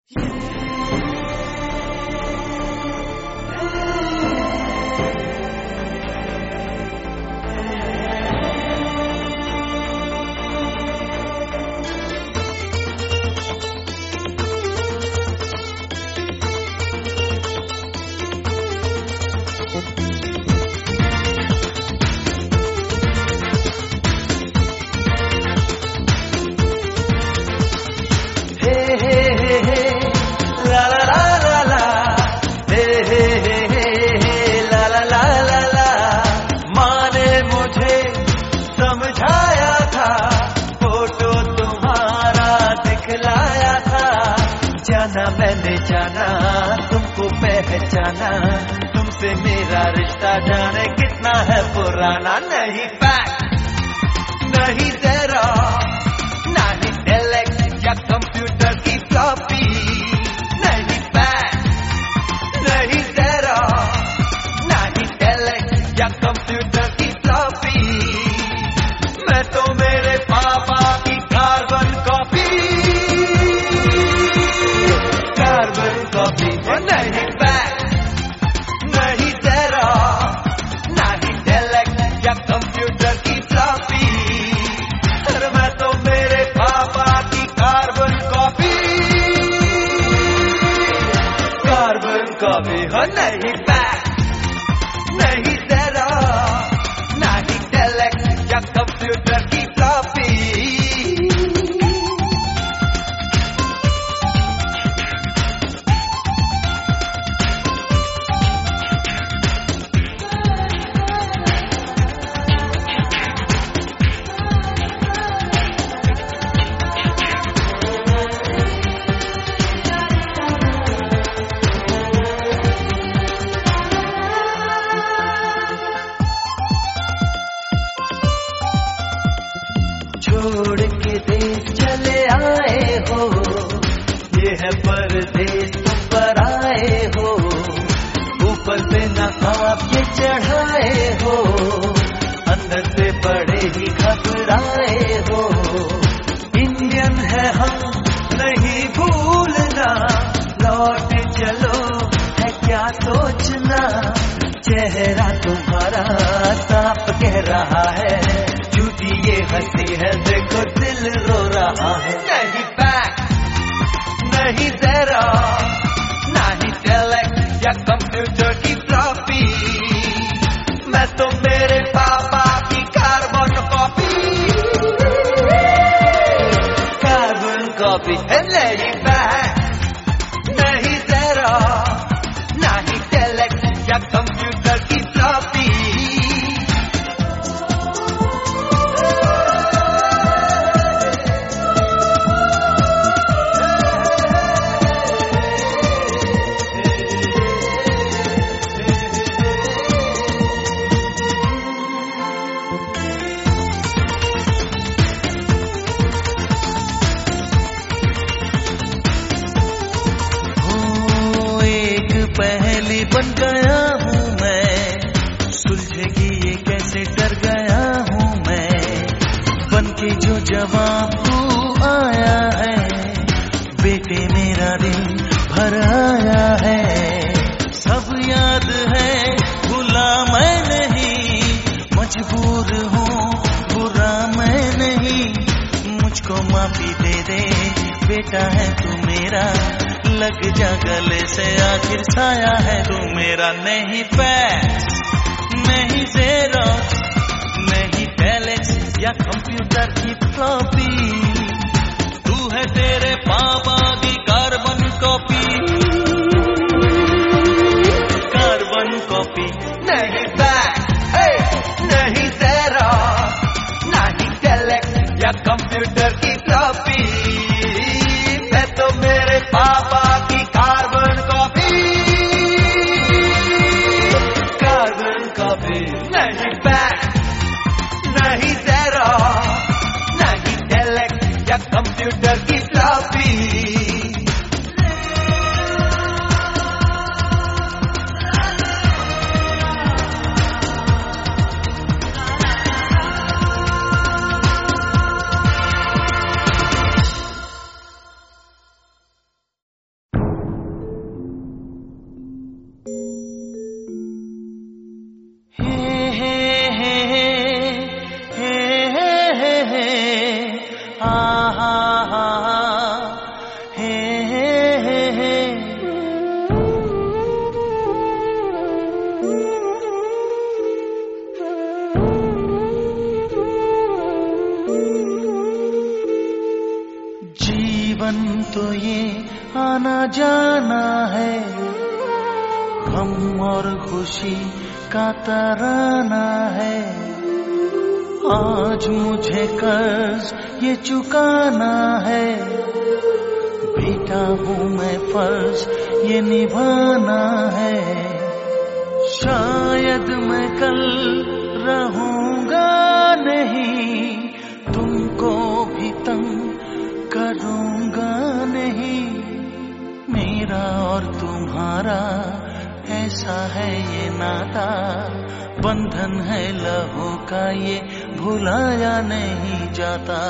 मैंने जाना तुमको पहचाना, तुमसे मेरा रिश्ता जाने कितना है पुराना। नहीं फैक्ट, नहीं ज़ेरो, नहीं टेलेक्स या कंप्यूटर की फ्लॉपी। नहीं फैक्ट, नहीं ज़ेरो, नहीं टेलेक्स या कंप्यूटर की फ्लॉपी। मैं तो मेरे पापा की कार्बन कॉपी। नहीं फैक्ट, नहीं ज़ेरो, नहीं टेलेक्स या कंप्यूटर की फ्लॉपी। अरे मैं तो मेरे पापा की कार्बन कॉपी। कार्बन कॉपी हो। नहीं फैक्ट, नहीं ज़ेरो, नहीं टेलेक्स या कंप्यूटर की फ्लॉपी। छोड़ के देश चले आए हो, ये है परदेश तुम पर आए हो। ऊपर से नकाब ये चढ़ाए हो, अंदर से बड़े ही घबराए हो। इंडियन है हम नहीं भूलना, लौट चलो है क्या सोचना। चेहरा तुम्हारा साफ कह रहा है, झूठी ये हंसी है देखो दिल रो रहा है। नहीं फैक्ट, नहीं ज़ेरो, नहीं टेलेक्स या कंप्यूटर की फ्लॉपी। मैं तो मेरे पापा की कार्बन कॉपी। कार्बन कॉपी है। नहीं फैक्ट, नहीं ज़ेरो, नहीं टेलेक्स या कंप्यूटर की फ्लॉपी। पहली बन गया हूँ मैं, सुलझेगी ये कैसे डर गया हूँ मैं। बन के जो जवाब तू आया है, बेटे मेरा दिल भर आया है। सब याद है भूला मैं नहीं, मजबूर हूँ बुरा मैं नहीं। मुझको माफी दे दे बेटा है तू मेरा, लग जा गले से आखिर साया है तू मेरा। नहीं फैक्ट, नहीं ज़ेरो, नहीं टेलेक्स या कंप्यूटर की फ्लॉपी। तू है तेरे पापा की कार्बन कॉपी। Carbon copy. नहीं फैक्ट, नहीं ज़ेरो, नहीं टेलेक्स या कंप्यूटर की फ्लॉपी। मैं तो मेरे पापा की कार्बन कॉपी। Carbon copy. नहीं फैक्ट, नहीं ज़ेरो, नहीं टेलेक्स या कंप्यूटर की फ्लॉपी। जीवन तो ये आना जाना है, गम और खुशी का तराना है। आज मुझे कर्ज ये चुकाना है, बेटा हूँ मैं फर्ज ये निभाना है। शायद मैं कल रहूंगा नहीं, तुमको भी तंग करूंगा नहीं। मेरा और तुम्हारा ऐसा है ये नाता, बंधन है लहू का ये भुलाया नहीं जाता।